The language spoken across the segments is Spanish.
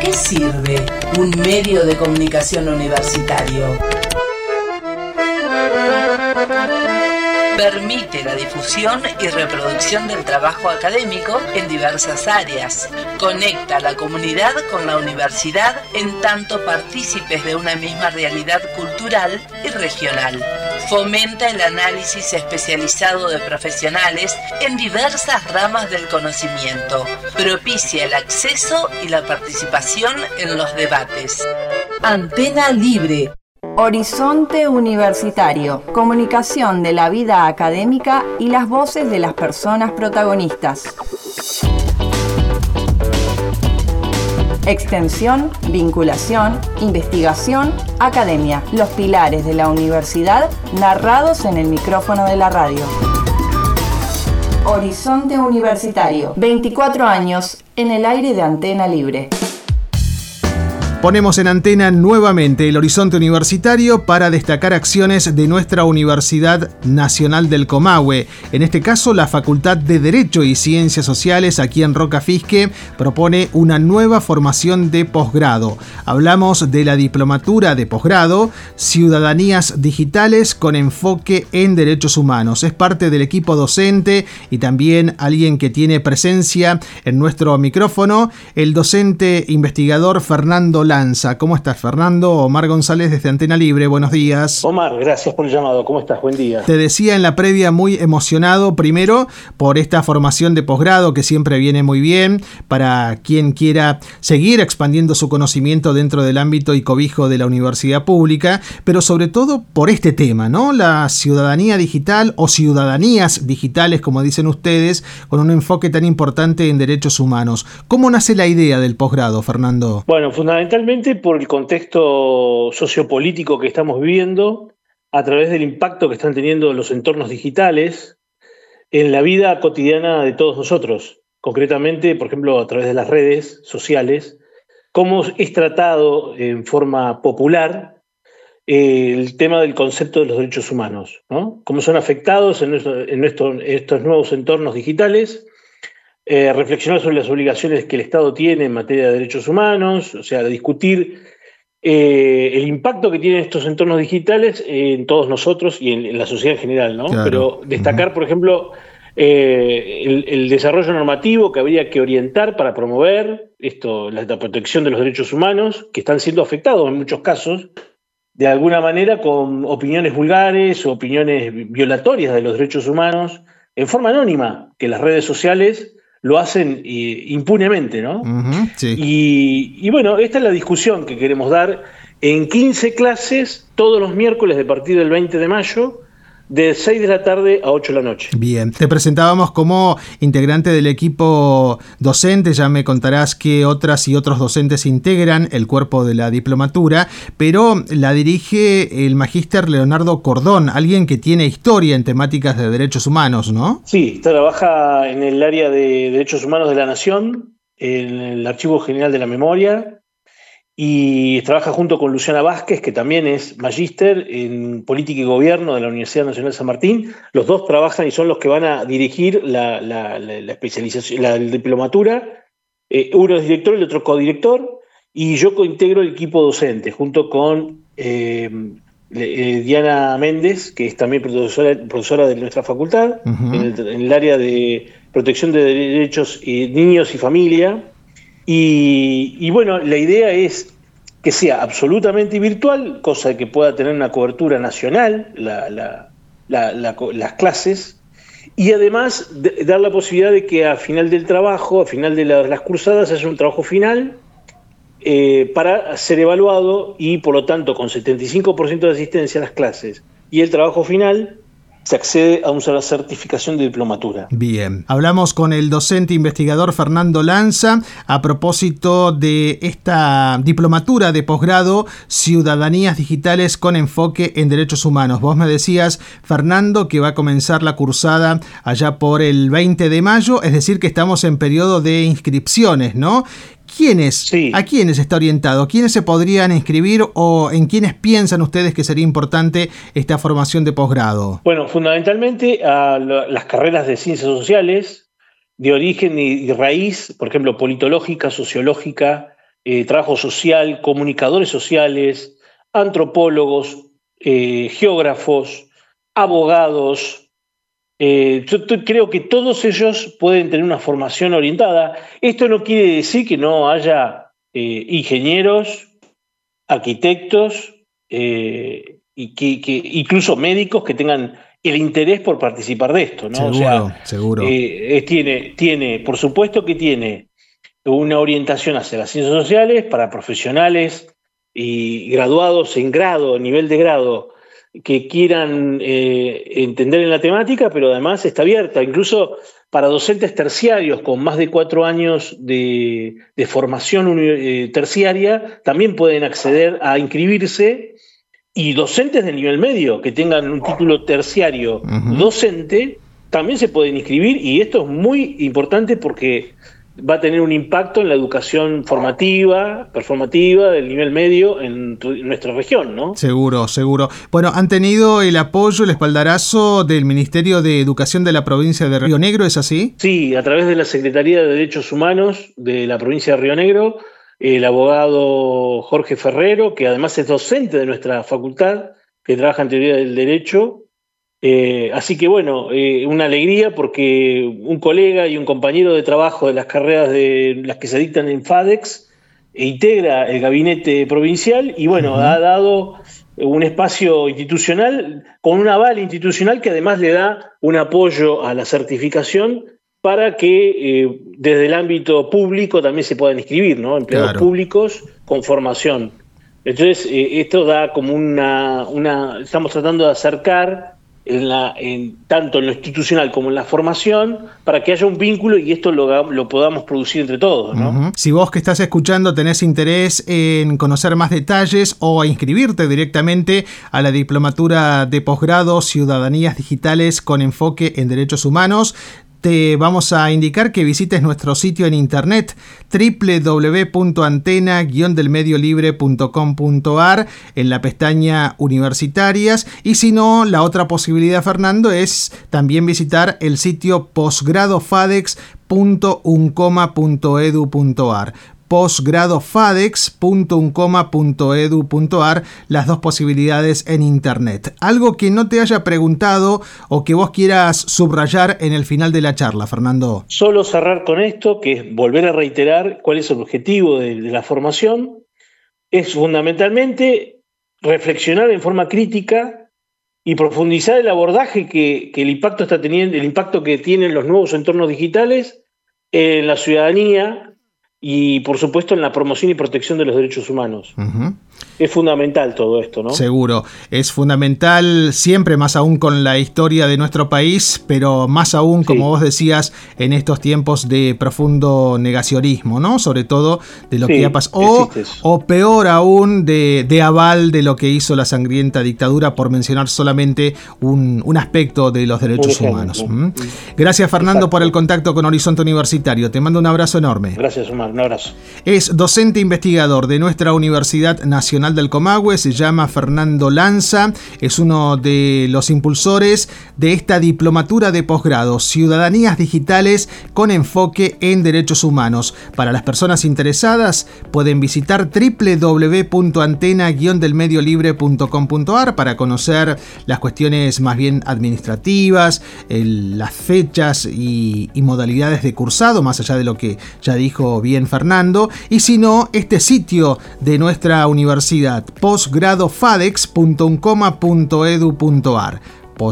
qué sirve un medio de comunicación universitario? Permite la difusión y reproducción del trabajo académico en diversas áreas. Conecta a la comunidad con la universidad en tanto partícipes de una misma realidad cultural y regional. Fomenta el análisis especializado de profesionales en diversas ramas del conocimiento. Propicia el acceso y la participación en los debates. Antena Libre. Horizonte Universitario, comunicación de la vida académica y las voces de las personas protagonistas. Extensión, vinculación, investigación, academia, los pilares de la universidad narrados en el micrófono de la radio. Horizonte Universitario, 24 años en el aire de Antena Libre. Ponemos en antena nuevamente el Horizonte Universitario para destacar acciones de nuestra Universidad Nacional del Comahue. En este caso, la Facultad de Derecho y Ciencias Sociales, aquí en Roca Fisque, propone una nueva formación de posgrado. Hablamos de la diplomatura de posgrado, Ciudadanías Digitales con enfoque en derechos humanos. Es parte del equipo docente y también alguien que tiene presencia en nuestro micrófono, el docente investigador Fernando Lanza. ¿Cómo estás, Fernando? Omar González desde Antena Libre, buenos días. Omar, gracias por el llamado. ¿Cómo estás? Buen día. Te decía en la previa muy emocionado, primero por esta formación de posgrado que siempre viene muy bien para quien quiera seguir expandiendo su conocimiento dentro del ámbito y cobijo de la universidad pública, pero sobre todo por este tema, ¿no? La ciudadanía digital o ciudadanías digitales, como dicen ustedes, con un enfoque tan importante en derechos humanos. ¿Cómo nace la idea del posgrado, Fernando? Bueno, fundamentalmente por el contexto sociopolítico que estamos viviendo, a través del impacto que están teniendo los entornos digitales en la vida cotidiana de todos nosotros. Concretamente, por ejemplo, a través de las redes sociales, cómo es tratado en forma popular el tema del concepto de los derechos humanos, ¿no? Cómo son afectados en estos nuevos entornos digitales. Reflexionar sobre las obligaciones que el Estado tiene en materia de derechos humanos, o sea, discutir el impacto que tienen estos entornos digitales en todos nosotros y en la sociedad en general, ¿no? Claro. Pero destacar, por ejemplo, el desarrollo normativo que habría que orientar para promover la protección de los derechos humanos, que están siendo afectados en muchos casos, de alguna manera con opiniones vulgares o opiniones violatorias de los derechos humanos, en forma anónima, que las redes sociales lo hacen impunemente, ¿no? Sí. Y bueno, esta es la discusión que queremos dar en 15 clases todos los miércoles a partir del 20 de mayo, de 6 de la tarde a 8 de la noche. Bien, te presentábamos como integrante del equipo docente, ya me contarás qué otras y otros docentes integran el cuerpo de la diplomatura, pero la dirige el magíster Leonardo Cordón, alguien que tiene historia en temáticas de derechos humanos, ¿no? Sí, trabaja en el área de derechos humanos de la Nación, en el Archivo General de la Memoria, y trabaja junto con Luciana Vázquez, que también es magíster en Política y Gobierno de la Universidad Nacional San Martín. Los dos trabajan y son los que van a dirigir la especialización, la diplomatura. Uno es director y el otro codirector, y yo cointegro el equipo docente, junto con Diana Méndez, que es también profesora de nuestra facultad, en el área de protección de derechos niños y familia. Y bueno, la idea es que sea absolutamente virtual, cosa que pueda tener una cobertura nacional, las clases, y además dar la posibilidad de que al final del trabajo, al final de las cursadas, haya un trabajo final para ser evaluado y, por lo tanto, con 75% de asistencia a las clases y el trabajo final, se accede a una certificación de diplomatura. Bien, hablamos con el docente investigador Fernando Lanza a propósito de esta diplomatura de posgrado Ciudadanías Digitales con enfoque en derechos humanos. Vos me decías, Fernando, que va a comenzar la cursada allá por el 20 de mayo, es decir que estamos en periodo de inscripciones, ¿no? ¿A quiénes está orientado? ¿Quiénes se podrían inscribir o en quiénes piensan ustedes que sería importante esta formación de posgrado? Bueno, fundamentalmente a las carreras de ciencias sociales, de origen y raíz, por ejemplo, politológica, sociológica, trabajo social, comunicadores sociales, antropólogos, geógrafos, abogados. Yo creo que todos ellos pueden tener una formación orientada. Esto no quiere decir que no haya ingenieros, arquitectos y que incluso médicos que tengan el interés por participar de esto, ¿no? Seguro. Tiene, por supuesto que tiene una orientación hacia las ciencias sociales para profesionales y graduados en grado, nivel de grado, que quieran entender en la temática, pero además está abierta, incluso para docentes terciarios con más de 4 años de formación terciaria, también pueden acceder a inscribirse, y docentes de nivel medio que tengan un título terciario docente también se pueden inscribir, y esto es muy importante porque va a tener un impacto en la educación performativa del nivel medio en nuestra región, ¿no? Seguro. Bueno, han tenido el apoyo, el espaldarazo del Ministerio de Educación de la provincia de Río Negro, ¿es así? Sí, a través de la Secretaría de Derechos Humanos de la provincia de Río Negro, el abogado Jorge Ferrero, que además es docente de nuestra facultad, que trabaja en teoría del derecho. Así que bueno, una alegría porque un colega y un compañero de trabajo de las carreras de las que se dictan en FADEX integra el gabinete provincial y bueno, ha dado un espacio institucional con un aval institucional que además le da un apoyo a la certificación para que desde el ámbito público también se puedan inscribir, ¿no? Empleados públicos con formación. Entonces, esto da como estamos tratando de acercar tanto en lo institucional como en la formación, para que haya un vínculo y esto lo podamos producir entre todos, ¿no? Si vos que estás escuchando tenés interés en conocer más detalles o a inscribirte directamente a la Diplomatura de Posgrado Ciudadanías Digitales con enfoque en Derechos Humanos, te vamos a indicar que visites nuestro sitio en internet www.antena-delmediolibre.com.ar en la pestaña Universitarias, y si no, la otra posibilidad, Fernando, es también visitar el sitio posgradofadex.uncoma.edu.ar posgradofadex.uncoma.edu.ar, las dos posibilidades en internet. Algo que no te haya preguntado o que vos quieras subrayar en el final de la charla, Fernando. Solo cerrar con esto, que es volver a reiterar cuál es el objetivo de la formación. Es fundamentalmente reflexionar en forma crítica y profundizar el abordaje que el impacto está teniendo, el impacto que tienen los nuevos entornos digitales en la ciudadanía y, por supuesto, en la promoción y protección de los derechos humanos. Es fundamental todo esto, ¿no? Seguro. Es fundamental siempre, más aún con la historia de nuestro país, pero más aún, como vos decías, en estos tiempos de profundo negacionismo, ¿no? Sobre todo de lo que ha pasado. O peor aún, de aval de lo que hizo la sangrienta dictadura, por mencionar solamente un aspecto de los derechos humanos. Gracias, Fernando, por el contacto con Horizonte Universitario. Te mando un abrazo enorme. Gracias, Omar. Un abrazo. Es docente investigador de nuestra Universidad Nacional del Comahue, se llama Fernando Lanza, es uno de los impulsores de esta diplomatura de posgrado, Ciudadanías Digitales con enfoque en derechos humanos. Para las personas interesadas pueden visitar www.antena-delmediolibre.com.ar para conocer las cuestiones más bien administrativas, las fechas y modalidades de cursado, más allá de lo que ya dijo bien Fernando, y si no, este sitio de nuestra universidad, posgradofadex.uncoma.edu.ar,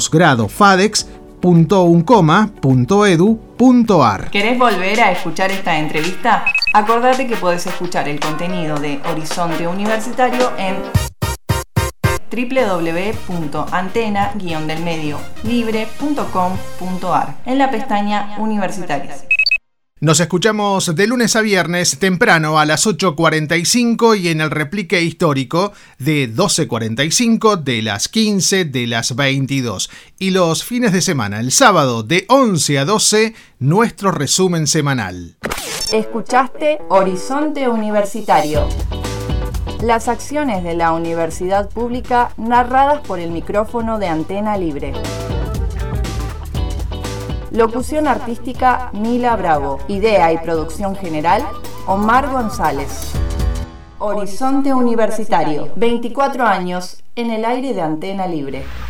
posgradofadex.uncoma.edu.ar. ¿Querés volver a escuchar esta entrevista? Acordate que podés escuchar el contenido de Horizonte Universitario en www.antena-delmediolibre.com.ar en la pestaña Universitarias. Nos escuchamos de lunes a viernes temprano a las 8:45 y en el replique histórico de 12:45, de las 15, de las 22. Y los fines de semana, el sábado de 11 a 12, nuestro resumen semanal. Escuchaste Horizonte Universitario. Las acciones de la universidad pública narradas por el micrófono de Antena Libre. Locución artística Mila Bravo. Idea y producción general Omar González. Horizonte Universitario, 24 años en el aire de Antena Libre.